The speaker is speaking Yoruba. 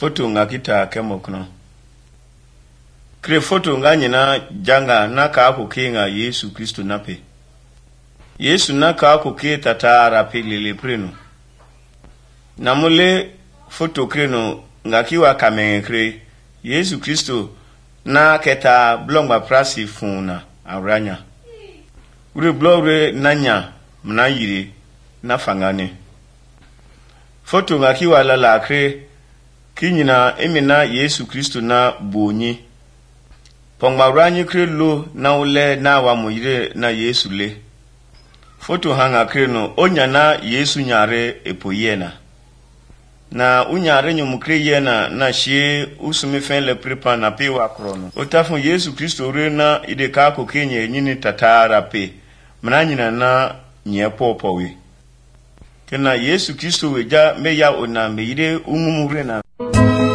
Foto nga kita kemokno. Kre foto nga nyina janga na ka akuke nga Yesu Kristo nape. Yesu na ka akuke tata rapi lili prenu. Namule foto kreno nga kiwa kamenge kre Yesu Kristo na keta blongba prasi funa aranya. Ure blore nanya mna yiri na fangane. Foto nga kiwa lala kre kinyina emina Yesu Kristo na bonyi. Pongba ranyi kre lo na ule na wa moyire na Yesu le. Foto hanga kre no onya na Yesu nyare epoyena. Na unyare nyumukre yena na shie usumifen le prepa na pe wa krono. Otafun Yesu Kristo re na ide kako kenye nyini tatara pe. Mna nyina na nye popo we. Kena Yesu Kristo weja meya ona meire umumure na